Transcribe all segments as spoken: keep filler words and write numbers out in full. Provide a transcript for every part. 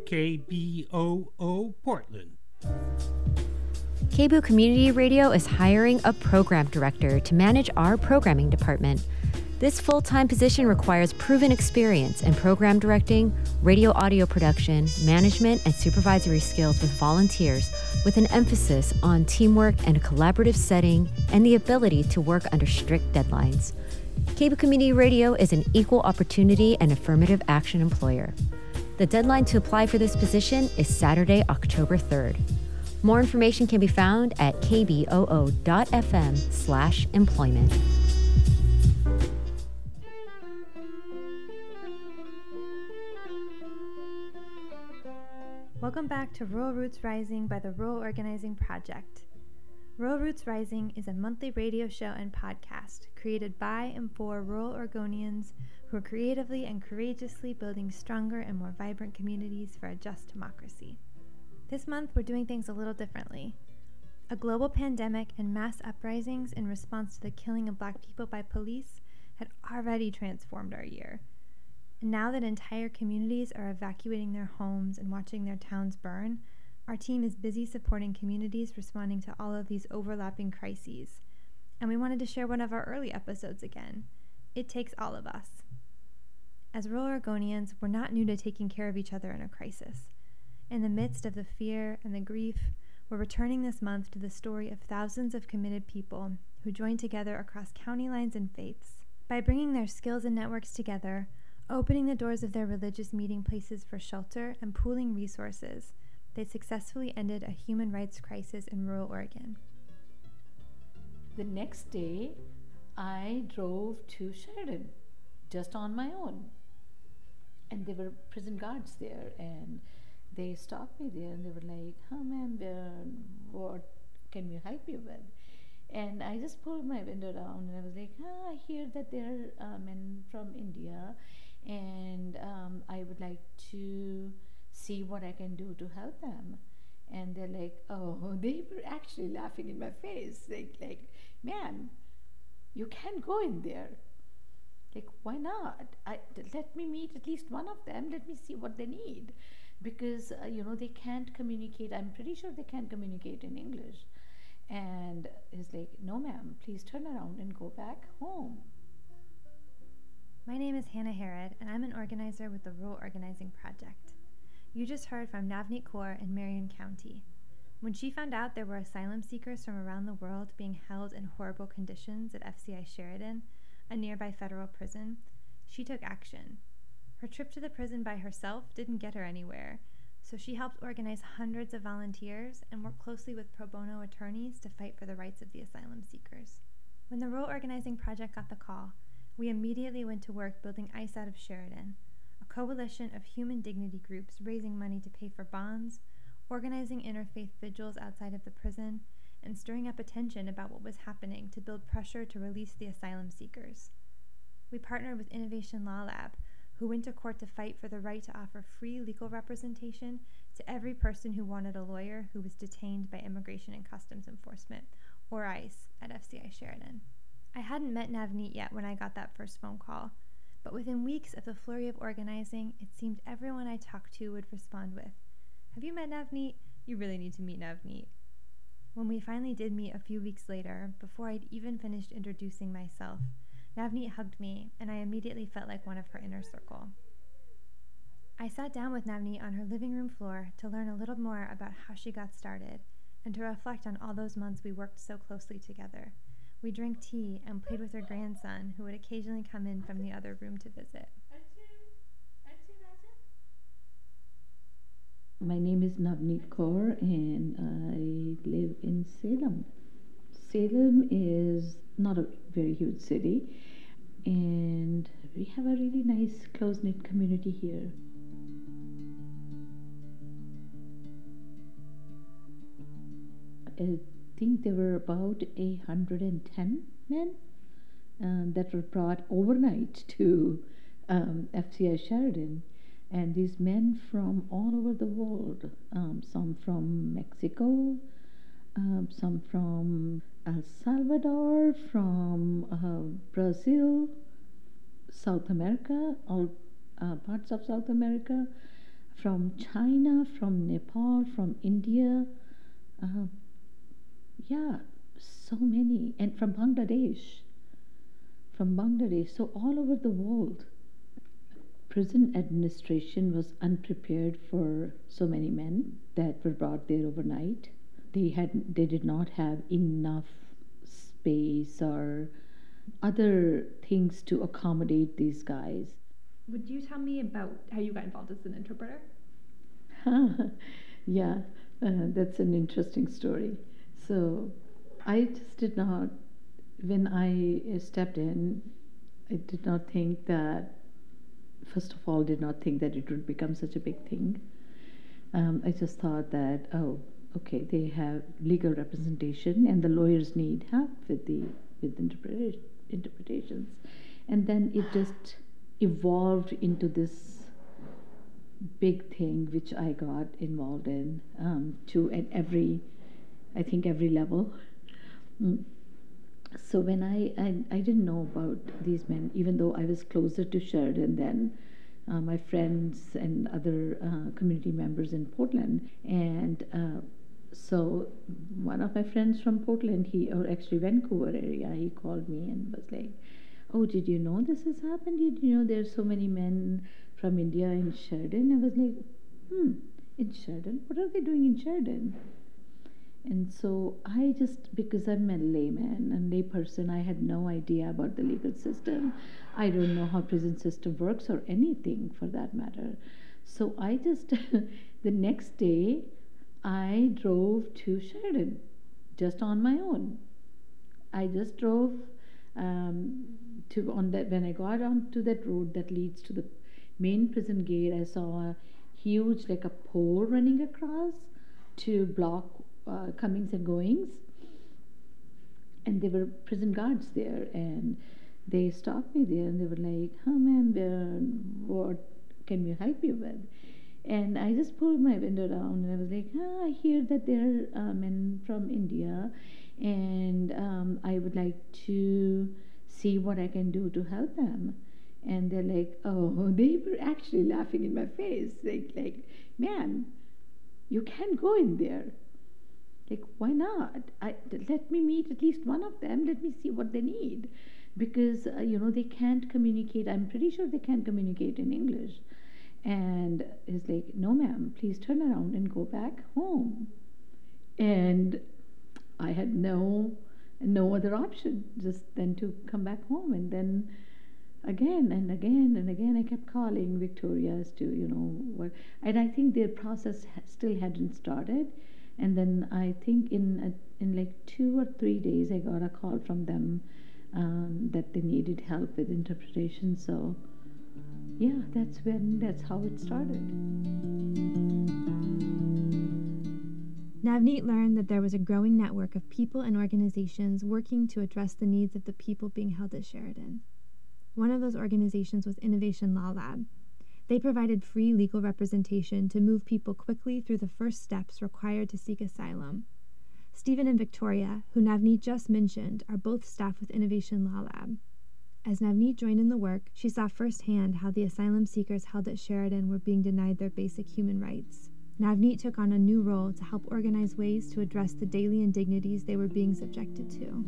K B O O Portland. K B O Community Radio is hiring a program director to manage our programming department. This full-time position requires proven experience in program directing, radio audio production, management, and supervisory skills with volunteers, with an emphasis on teamwork and a collaborative setting, and the ability to work under strict deadlines. K B O Community Radio is an equal opportunity and affirmative action employer. The deadline to apply for this position is Saturday, October third. More information can be found at kboo.fm slash employment. Welcome back to Rural Roots Rising by the Rural Organizing Project. Rural Roots Rising is a monthly radio show and podcast created by and for rural Oregonians who are creatively and courageously building stronger and more vibrant communities for a just democracy. This month, we're doing things a little differently. A global pandemic and mass uprisings in response to the killing of Black people by police had already transformed our year. And now that entire communities are evacuating their homes and watching their towns burn, our team is busy supporting communities responding to all of these overlapping crises. And we wanted to share one of our early episodes again. It takes all of us. As rural Oregonians, we're not new to taking care of each other in a crisis. In the midst of the fear and the grief, we're returning this month to the story of thousands of committed people who joined together across county lines and faiths. By bringing their skills and networks together, opening the doors of their religious meeting places for shelter, and pooling resources, they successfully ended a human rights crisis in rural Oregon. The next day, I drove to Sheridan, just on my own. And there were prison guards there, and they stopped me there, and they were like, "Oh, ma'am, uh, what can we help you with?" And I just pulled my window down, and I was like, ah, I hear that there are uh, men from India, and um, I would like to see what I can do to help them. And they're like, oh, they were actually laughing in my face. Like, like, ma'am, you can't go in there. Like, why not? I, let me meet at least one of them. Let me see what they need. Because, uh, you know, they can't communicate. I'm pretty sure they can't communicate in English. And he's like, no, ma'am, please turn around and go back home. My name is Hannah Herod, and I'm an organizer with the Rural Organizing Project. You just heard from Navneet Kaur in Marion County. When she found out there were asylum seekers from around the world being held in horrible conditions at F C I Sheridan, a nearby federal prison, she took action. Her trip to the prison by herself didn't get her anywhere, so she helped organize hundreds of volunteers and worked closely with pro bono attorneys to fight for the rights of the asylum seekers. When the Rural Organizing Project got the call, we immediately went to work building ICE Out of Sheridan, a coalition of human dignity groups raising money to pay for bonds, organizing interfaith vigils outside of the prison, and stirring up attention about what was happening to build pressure to release the asylum seekers. We partnered with Innovation Law Lab, who went to court to fight for the right to offer free legal representation to every person who wanted a lawyer who was detained by Immigration and Customs Enforcement, or ICE, at F C I Sheridan. I hadn't met Navneet yet when I got that first phone call, but within weeks of the flurry of organizing, it seemed everyone I talked to would respond with, "Have you met Navneet? You really need to meet Navneet." When we finally did meet a few weeks later, before I'd even finished introducing myself, Navneet hugged me, and I immediately felt like one of her inner circle. I sat down with Navneet on her living room floor to learn a little more about how she got started and to reflect on all those months we worked so closely together. We drank tea and played with her grandson, who would occasionally come in from the other room to visit. My name is Navneet Kaur, and I live in Salem. Salem is not a very huge city, and we have a really nice close-knit community here. I think there were about one hundred ten men um, that were brought overnight to um, F C I Sheridan. And these men from all over the world, um, some from Mexico, um, some from El Salvador, from uh, Brazil, South America, all uh, parts of South America, from China, from Nepal, from India. Uh, yeah, so many. And from Bangladesh. From Bangladesh. So all over the world. Prison administration was unprepared for so many men that were brought there overnight. They had they did not have enough space or other things to accommodate these guys. Would you tell me about how you got involved as an interpreter? Yeah, uh, that's an interesting story. So I just did not, when I stepped in, I did not think that, first of all, did not think that it would become such a big thing. Um, I just thought that, oh, okay, they have legal representation and the lawyers need help with the with interpreta- interpretations. And then it just evolved into this big thing which I got involved in um, to at every, I think every level. Mm. So when I, I, I didn't know about these men, even though I was closer to Sheridan than uh, my friends and other uh, community members in Portland. And uh, so one of my friends from Portland, he or actually Vancouver area, he called me and was like, "Oh, did you know this has happened? Did you know there's so many men from India in Sheridan?" I was like, "Hmm, in Sheridan? What are they doing in Sheridan?" And so I just, because I'm a layman, a lay person, I had no idea about the legal system. I don't know how prison system works or anything for that matter. So I just, the next day, I drove to Sheridan, just on my own. I just drove um, to on that when I got onto that road that leads to the main prison gate. I saw a huge, like a pole running across to block uh, comings and goings, and there were prison guards there, and they stopped me there, and they were like, "Oh, ma'am, uh, what can we help you with?" And I just pulled my window down, and I was like, ah, "I hear that there are uh, men from India, and um, I would like to see what I can do to help them." And they're like, "Oh," they were actually laughing in my face, like, like, "Ma'am, you can't go in there." Like, why not? I, let me meet at least one of them. Let me see what they need. Because, uh, you know, they can't communicate. I'm pretty sure they can't communicate in English. And he's like, "No, ma'am, please turn around and go back home." And I had no no other option just than to come back home. And then again and again and again, I kept calling Victoria as to, you know, what. And I think their process ha- still hadn't started. And then I think in a, in like two or three days, I got a call from them um, that they needed help with interpretation. So yeah, that's when, that's how it started. Navneet learned that there was a growing network of people and organizations working to address the needs of the people being held at Sheridan. One of those organizations was Innovation Law Lab. They provided free legal representation to move people quickly through the first steps required to seek asylum. Stephen and Victoria, who Navneet just mentioned, are both staff with Innovation Law Lab. As Navneet joined in the work, she saw firsthand how the asylum seekers held at Sheridan were being denied their basic human rights. Navneet took on a new role to help organize ways to address the daily indignities they were being subjected to.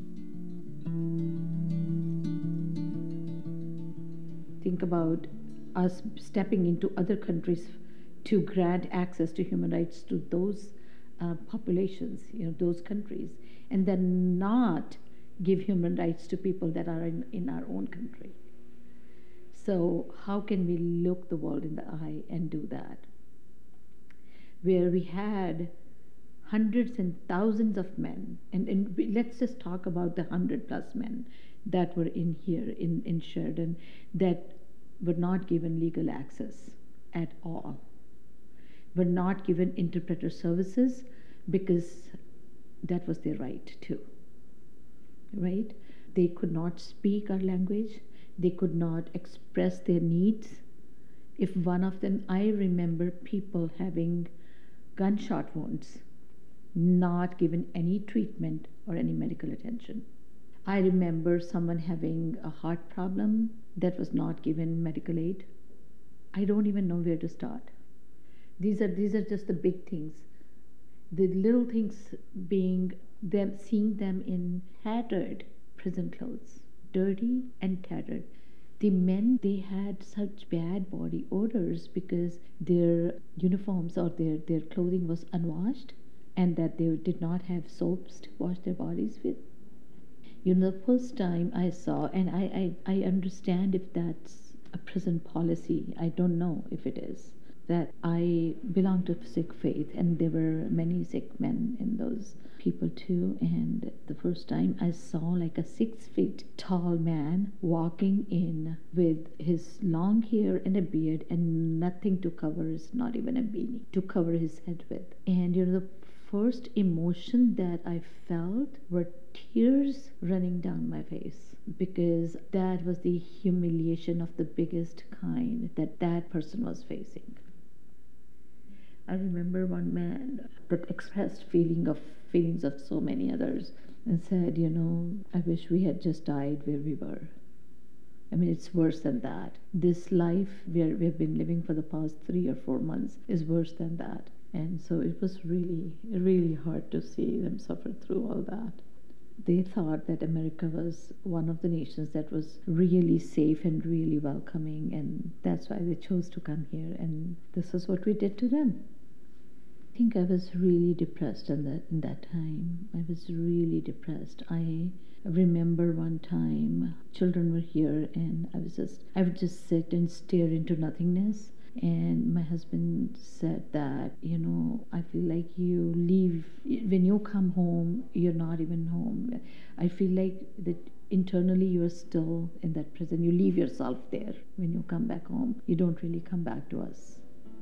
Think about us stepping into other countries to grant access to human rights to those uh, populations, you know, those countries, and then not give human rights to people that are in, in our own country. So how can we look the world in the eye and do that? Where we had hundreds and thousands of men, and, and we, let's just talk about the hundred plus men that were in here in, in Sheridan that were not given legal access at all, were not given interpreter services because that was their right too, right? They could not speak our language. They could not express their needs. If one of them, I remember people having gunshot wounds, not given any treatment or any medical attention. I remember someone having a heart problem that was not given medical aid. I don't even know where to start. These are these are just the big things. The little things being them seeing them in tattered prison clothes, dirty and tattered. The men, they had such bad body odors because their uniforms or their, their clothing was unwashed, and that they did not have soaps to wash their bodies with. You know, the first time I saw, and I, I, I understand if that's a prison policy, I don't know if it is, that I belong to Sikh faith, and there were many Sikh men in those people too. And the first time I saw like a six feet tall man walking in with his long hair and a beard and nothing to cover his, not even a beanie to cover his head with. And you know, the first emotion that I felt were tears running down my face, because that was the humiliation of the biggest kind that that person was facing. I remember one man that expressed feeling of feelings of so many others and said, you know, I wish we had just died where we were. I mean, it's worse than that. This life where we've been living for the past three or four months is worse than that. And so it was really, really hard to see them suffer through all that. They thought that America was one of the nations that was really safe and really welcoming, and that's why they chose to come here, and this is what we did to them. I think I was really depressed in that, in that time. I was really depressed. I remember one time children were here, and I was just, I would just sit and stare into nothingness. And my husband said that, you know, I feel like you leave, when you come home, you're not even home. I feel like that internally you are still in that prison. You leave yourself there when you come back home. You don't really come back to us.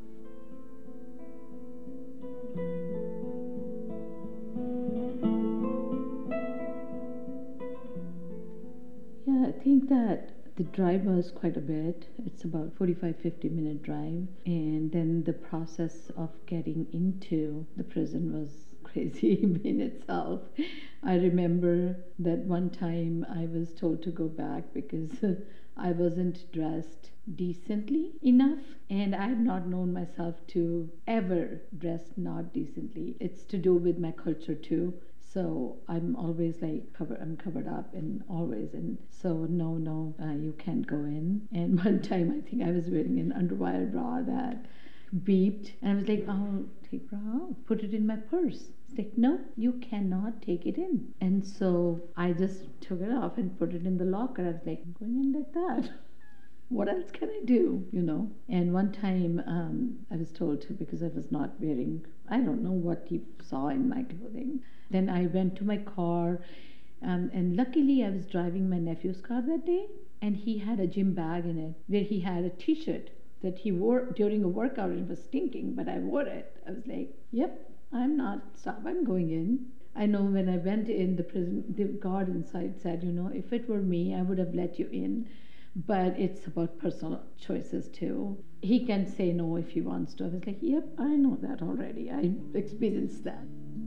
Yeah, I think that the drive was quite a bit. It's about forty-five, fifty minute drive. And then the process of getting into the prison was crazy in itself. I remember that one time I was told to go back because I wasn't dressed decently enough, and I have not known myself to ever dress not decently. It's to do with my culture too. So I'm always like covered, I'm covered up and always, and so no, no, uh, you can't go in. And one time I think I was wearing an underwire bra that beeped, and I was like, oh, take bra out, put it in my purse. It's like, no, you cannot take it in. And so I just took it off and put it in the locker. I was like, I'm going in like that. What else can I do, you know? And one time um, I was told to, because I was not wearing, I don't know what he saw in my clothing. Then I went to my car, um, and luckily I was driving my nephew's car that day, and he had a gym bag in it where he had a t-shirt that he wore during a workout. It was stinking, but I wore it. I was like, yep, I'm not, stop, I'm going in. I know when I went in the prison, the guard inside said, you know, if it were me, I would have let you in. But it's about personal choices too. He can say no if he wants to. I was like, yep, I know that already. I experienced that.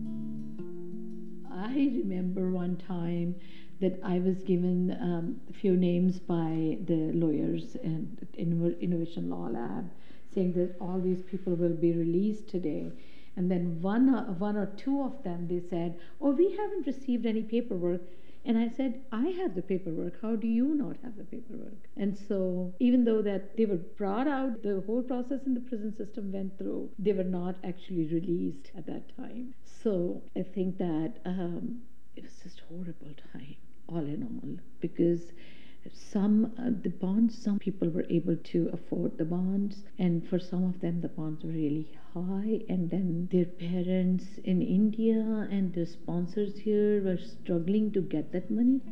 I remember one time that I was given um, a few names by the lawyers and in Innovation Law Lab, saying that all these people will be released today. And then one, uh, one or two of them, they said, oh, we haven't received any paperwork. And I said, I have the paperwork. How do you not have the paperwork? And so even though that they were brought out, the whole process in the prison system went through, they were not actually released at that time. So I think that um, it was just a horrible time, all in all, because some uh, the bonds, some people were able to afford the bonds, and for some of them the bonds were really high, and then their parents in India and the sponsors here were struggling to get that money.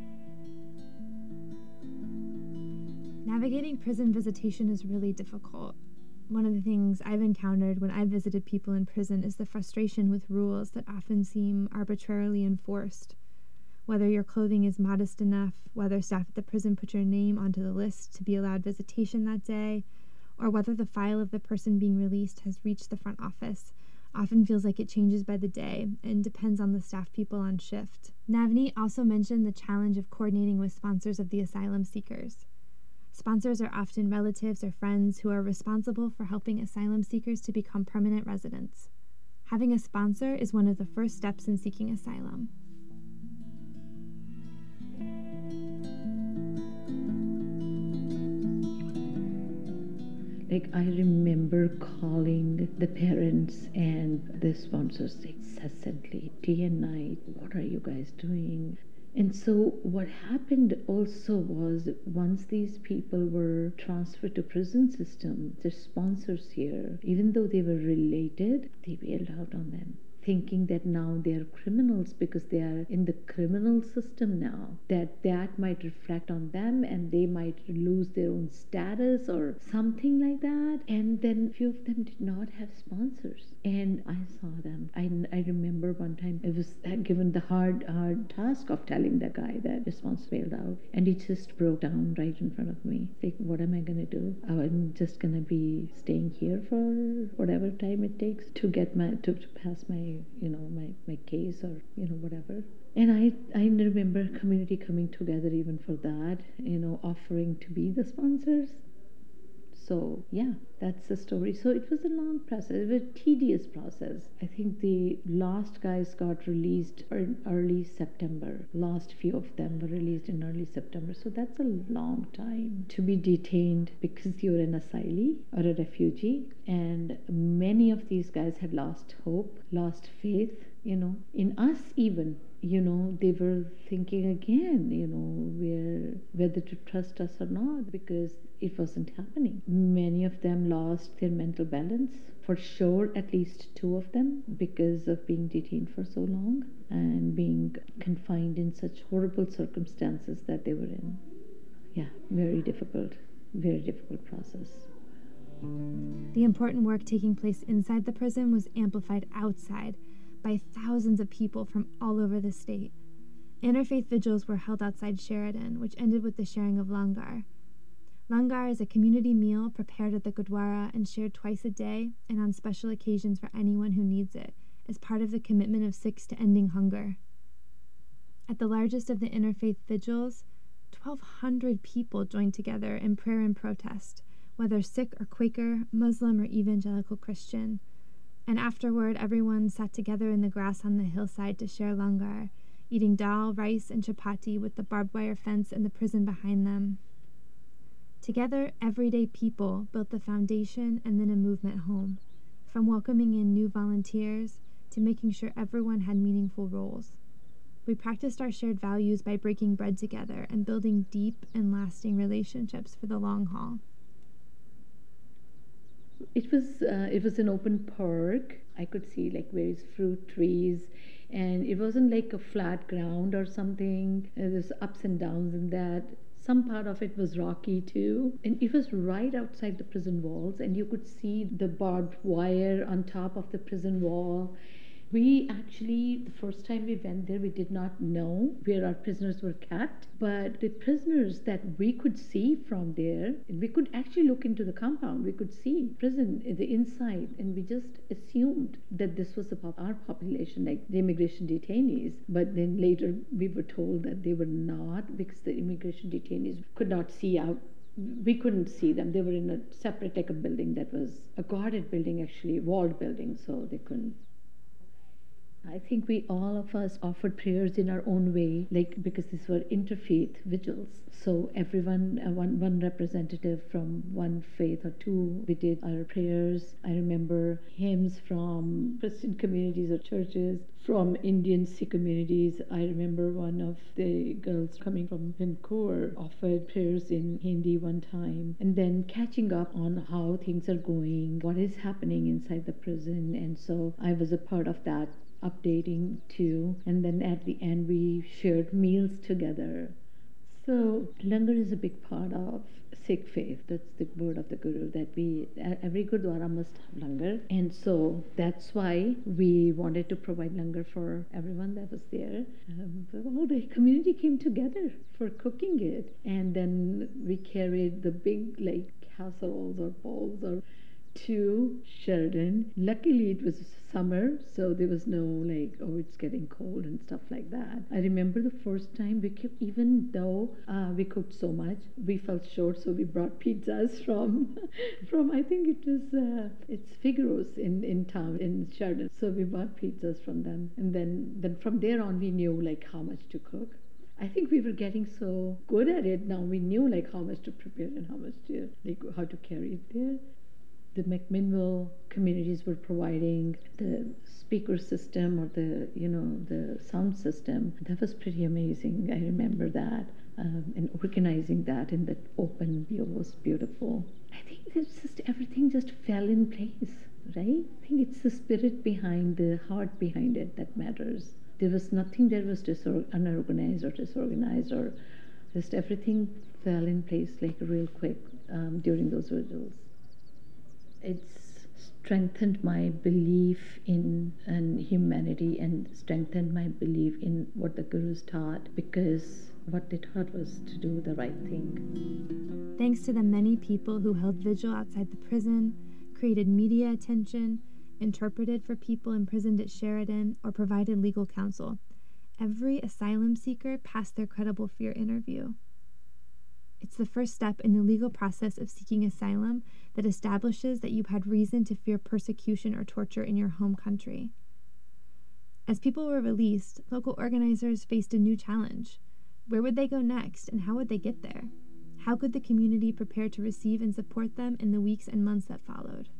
Navigating prison visitation is really difficult. One of the things I've encountered when I've visited people in prison is the frustration with rules that often seem arbitrarily enforced. Whether your clothing is modest enough, whether staff at the prison put your name onto the list to be allowed visitation that day, or whether the file of the person being released has reached the front office, often feels like it changes by the day and depends on the staff people on shift. Navneet also mentioned the challenge of coordinating with sponsors of the asylum seekers. Sponsors are often relatives or friends who are responsible for helping asylum seekers to become permanent residents. Having a sponsor is one of the first steps in seeking asylum. Like, I remember calling the parents and the sponsors incessantly, day and night. What are you guys doing? And so what happened also was, once these people were transferred to prison system, the sponsors here, even though they were related, they bailed out on them, thinking that now they are criminals because they are in the criminal system now, that that might reflect on them and they might lose their own status or something like that. And then few of them did not have sponsors, and I saw them. I, I remember one time I was given the hard hard task of telling the guy that the sponsor bailed out, and he just broke down right in front of me. Like, what am I gonna do? I'm just gonna be staying here for whatever time it takes to get my to, to pass my you know my, my case, or you know whatever. And I I remember community coming together even for that, you know offering to be the sponsors. So yeah, that's the story. So it was a long process, it was a tedious process. I think the last guys got released in early September. Last few of them were released in early September. So that's a long time to be detained because you're an asylee or a refugee. And many of these guys had lost hope, lost faith, you know, in us even. You know, they were thinking again, you know, where, whether to trust us or not, because it wasn't happening. Many of them lost their mental balance, for sure, at least two of them, because of being detained for so long and being confined in such horrible circumstances that they were in. Yeah, very difficult, very difficult process. The important work taking place inside the prison was amplified outside by thousands of people from all over the state. Interfaith vigils were held outside Sheridan, which ended with the sharing of langar. Langar is a community meal prepared at the Gurdwara and shared twice a day and on special occasions for anyone who needs it, as part of the commitment of Sikhs to ending hunger. At the largest of the interfaith vigils, twelve hundred people joined together in prayer and protest, whether Sikh or Quaker, Muslim or evangelical Christian. And afterward, everyone sat together in the grass on the hillside to share langar, eating dal, rice, and chapati with the barbed wire fence and the prison behind them. Together, everyday people built the foundation and then a movement home, from welcoming in new volunteers to making sure everyone had meaningful roles. We practiced our shared values by breaking bread together and building deep and lasting relationships for the long haul. It was uh, it was an open park. I could see like various fruit trees, and it wasn't like a flat ground or something. Uh, There's ups and downs in that. Some part of it was rocky too, and it was right outside the prison walls, and you could see the barbed wire on top of the prison wall. We actually, the first time we went there, we did not know where our prisoners were kept, but the prisoners that we could see from there, we could actually look into the compound, we could see prison, the inside, and we just assumed that this was the pop- our population, like the immigration detainees. But then later we were told that they were not, because the immigration detainees could not see out. We couldn't see them. They were in a separate like a building that was a guarded building, actually, walled building, so they couldn't. I think we all of us offered prayers in our own way, like because these were interfaith vigils. So everyone, uh, one one representative from one faith or two, we did our prayers. I remember hymns from Christian communities or churches, from Indian Sikh communities. I remember one of the girls coming from Vancouver offered prayers in Hindi one time, and then catching up on how things are going, what is happening inside the prison. And so I was a part of that, updating too. And then at the end we shared meals together. So langar is a big part of Sikh faith. That's the word of the Guru, that we, every Gurdwara must have langar. And so that's why we wanted to provide langar for everyone that was there. Um, well, the community came together for cooking it. And then we carried the big like casseroles or bowls or to Sheridan. Luckily, it was summer, so there was no like, oh, it's getting cold and stuff like that. I remember the first time we kept, even though uh, we cooked so much, we felt short, so we brought pizzas from, from I think it was, uh, it's Figaro's in, in town, in Sheridan. So we bought pizzas from them. And then, then from there on, we knew like how much to cook. I think we were getting so good at it now. We knew like how much to prepare and how much to, like how to carry it there. The McMinnville communities were providing the speaker system or the, you know, the sound system. That was pretty amazing. I remember that. Um, and organizing that in that open view was beautiful. I think it's just everything just fell in place, right? I think it's the spirit behind, the heart behind it that matters. There was nothing that was disor- unorganized or disorganized, or just everything fell in place like real quick um, during those vigils. It's strengthened my belief in, in humanity and strengthened my belief in what the Gurus taught, because what they taught was to do the right thing. Thanks to the many people who held vigil outside the prison, created media attention, interpreted for people imprisoned at Sheridan, or provided legal counsel, every asylum seeker passed their credible fear interview. It's the first step in the legal process of seeking asylum that establishes that you had reason to fear persecution or torture in your home country. As people were released, local organizers faced a new challenge. Where would they go next, and how would they get there? How could the community prepare to receive and support them in the weeks and months that followed?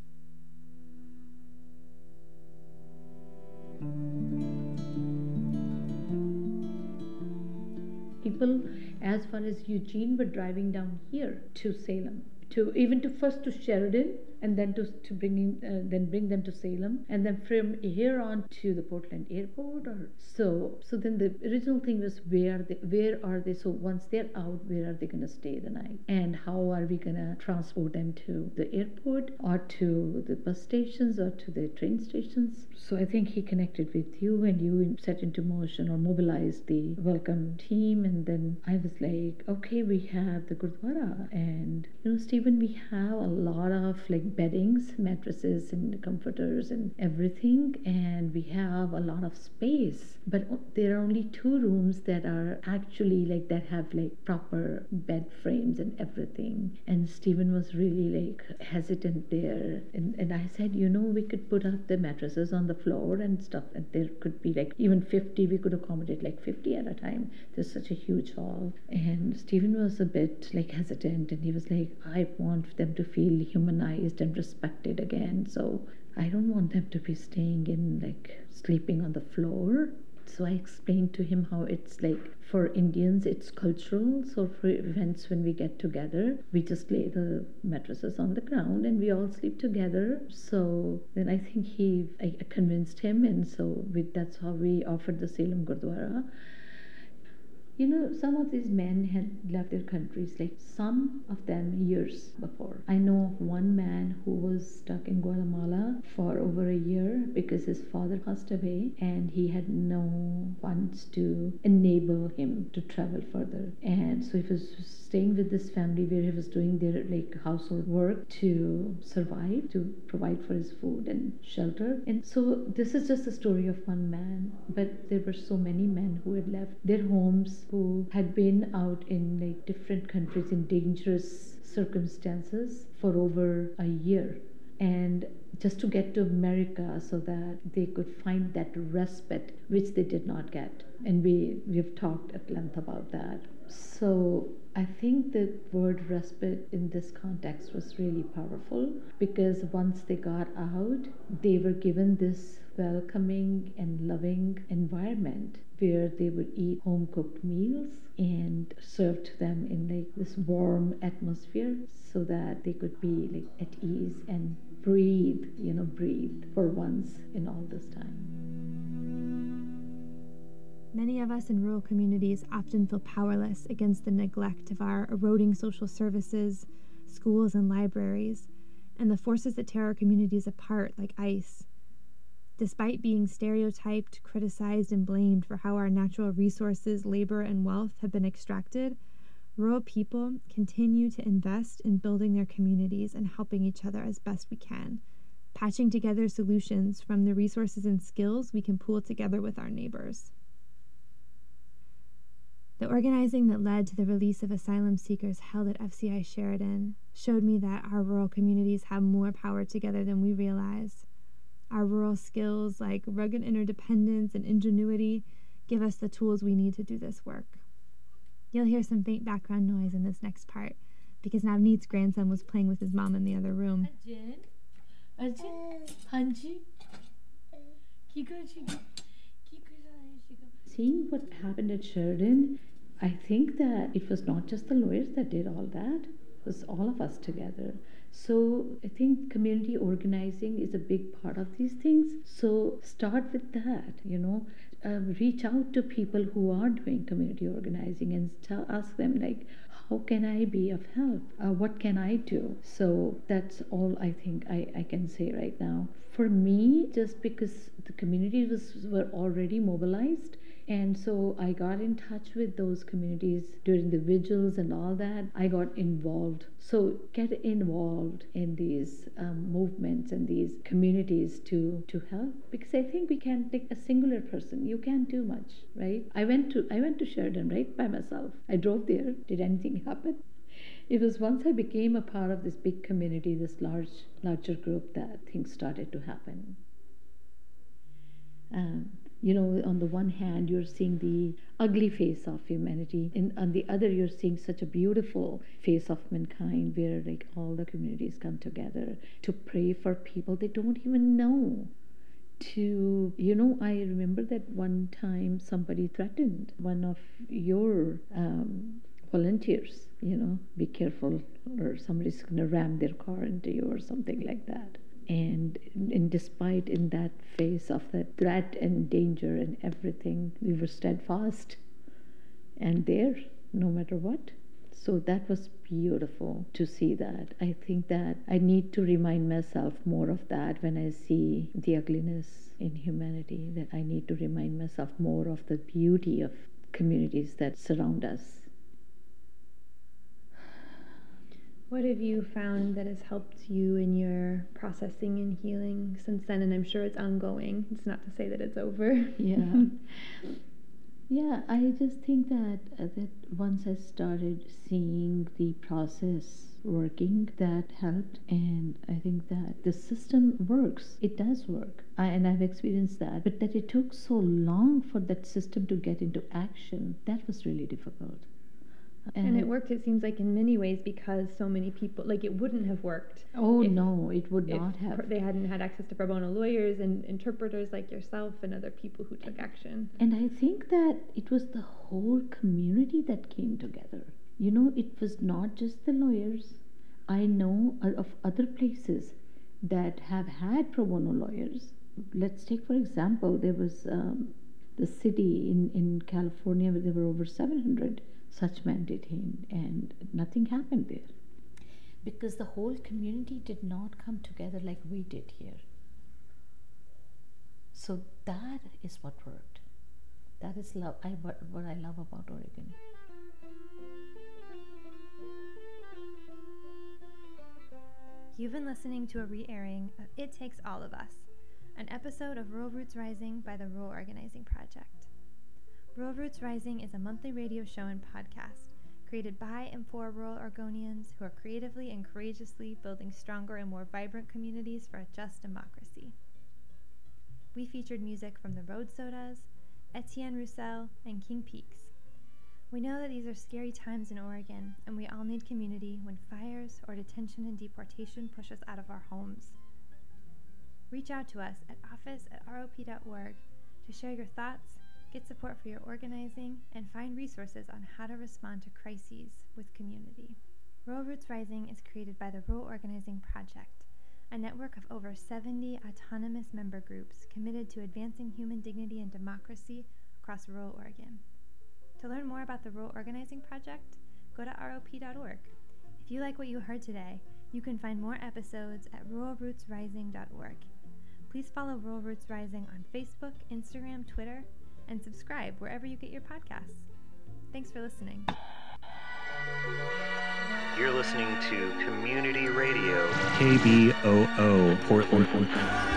People as far as Eugene were driving down here to Salem, to even to first to Sheridan, and then to to bring in, uh, then bring them to Salem, and then from here on to the Portland airport. Or so so then the original thing was, where they where are they? So once they're out, where are they going to stay the night, and how are we going to transport them to the airport or to the bus stations or to the train stations? So I think he connected with you, and you set into motion or mobilized the welcome team. And then I was like, okay, we have the Gurdwara, and you know, Stephen, we have a lot of like beddings, mattresses and comforters and everything, and we have a lot of space, but there are only two rooms that are actually like that have like proper bed frames and everything. And Stephen was really like hesitant there, and, and I said, you know, we could put up the mattresses on the floor and stuff, and there could be like even fifty, we could accommodate like fifty at a time. There's such a huge hall. And Stephen was a bit like hesitant, and he was like, I want them to feel humanized and respected again, so I don't want them to be staying in like sleeping on the floor. So I explained to him how it's like for Indians it's cultural, so for events when we get together we just lay the mattresses on the ground and we all sleep together. So then I think he I convinced him, and so we, that's how we offered the Salem Gurdwara. You know, some of these men had left their countries, like some of them years before. I know of one man who was stuck in Guatemala for over a year because his father passed away and he had no funds to enable him to travel further. And so he was staying with this family where he was doing their like household work to survive, to provide for his food and shelter. And so this is just a story of one man, but there were so many men who had left their homes, who had been out in like different countries in dangerous circumstances for over a year, and just to get to America so that they could find that respite which they did not get. And we we've talked at length about that. So I think the word respite in this context was really powerful, because once they got out, they were given this welcoming and loving environment where they would eat home-cooked meals and served to them in like this warm atmosphere so that they could be like at ease and breathe, you know, breathe for once in all this time. Many of us in rural communities often feel powerless against the neglect of our eroding social services, schools, and libraries, and the forces that tear our communities apart, like ICE. Despite being stereotyped, criticized, and blamed for how our natural resources, labor, and wealth have been extracted, rural people continue to invest in building their communities and helping each other as best we can, patching together solutions from the resources and skills we can pool together with our neighbors. The organizing that led to the release of asylum seekers held at F C I Sheridan showed me that our rural communities have more power together than we realize. Our rural skills like rugged interdependence and ingenuity give us the tools we need to do this work. You'll hear some faint background noise in this next part because Navneet's grandson was playing with his mom in the other room. Arjun? Arjun? Hanji? Seeing what happened at Sheridan, I think that it was not just the lawyers that did all that, it was all of us together. So I think community organizing is a big part of these things. So start with that, you know, um, reach out to people who are doing community organizing and tell, ask them like, how can I be of help? Uh, what can I do? So that's all I think I, I can say right now. For me, just because the community was were already mobilized, and so I got in touch with those communities during the vigils and all that. I got involved. So get involved in these um, movements and these communities to, to help. Because I think we can't take a singular person. You can't do much, right? I went to I went to Sheridan, right, by myself. I drove there. Did anything happen? It was once I became a part of this big community, this large, larger group, that things started to happen. Um, you know, on the one hand, you're seeing the ugly face of humanity, and on the other, you're seeing such a beautiful face of mankind where like all the communities come together to pray for people they don't even know. To, you know, I remember that one time somebody threatened one of your um, volunteers, you know, be careful or somebody's going to ram their car into you or something like that. And, and despite in that face of that threat and danger and everything, we were steadfast and there, no matter what. So that was beautiful to see that. I think that I need to remind myself more of that when I see the ugliness in humanity, that I need to remind myself more of the beauty of communities that surround us. What have you found that has helped you in your processing and healing since then? And I'm sure it's ongoing. It's not to say that it's over. Yeah. Yeah, I just think that uh, that once I started seeing the process working, that helped. And I think that the system works. It does work. I, and I've experienced that. But that it took so long for that system to get into action, that was really difficult. And, and it worked, it seems like, in many ways because so many people, like it wouldn't have worked. Oh, no, it would not if have. They hadn't had access to pro bono lawyers and interpreters like yourself and other people who took action. And I think that it was the whole community that came together. You know, it was not just the lawyers. I know of other places that have had pro bono lawyers. Let's take, for example, there was um, the city in, in California where there were over seven hundred such men detained, and nothing happened there. Because the whole community did not come together like we did here. So that is what worked. That is love. I, what, what I love about Oregon. You've been listening to a re-airing of It Takes All of Us, an episode of Rural Roots Rising by the Rural Organizing Project. Rural Roots Rising is a monthly radio show and podcast created by and for rural Oregonians who are creatively and courageously building stronger and more vibrant communities for a just democracy. We featured music from the Road Sodas, Etienne Roussel, and King Peaks. We know that these are scary times in Oregon, and we all need community when fires or detention and deportation push us out of our homes. Reach out to us at office at R O P dot org to share your thoughts, get support for your organizing, and find resources on how to respond to crises with community. Rural Roots Rising is created by the Rural Organizing Project, a network of over seventy autonomous member groups committed to advancing human dignity and democracy across rural Oregon. To learn more about the Rural Organizing Project, go to R O P dot org. If you like what you heard today, you can find more episodes at rural roots rising dot org. Please follow Rural Roots Rising on Facebook, Instagram, Twitter, and subscribe wherever you get your podcasts. Thanks for listening. You're listening to Community Radio. K B O O, Portland.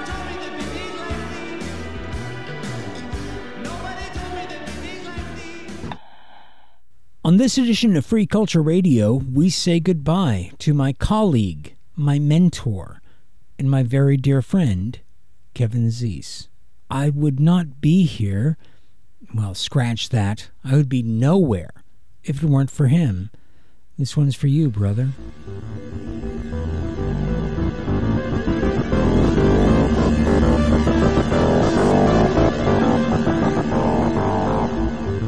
On this edition of Free Culture Radio, we say goodbye to my colleague, my mentor, and my very dear friend, Kevin Zeese. I would not be here, well, scratch that, I would be nowhere if it weren't for him. This one's for you, brother.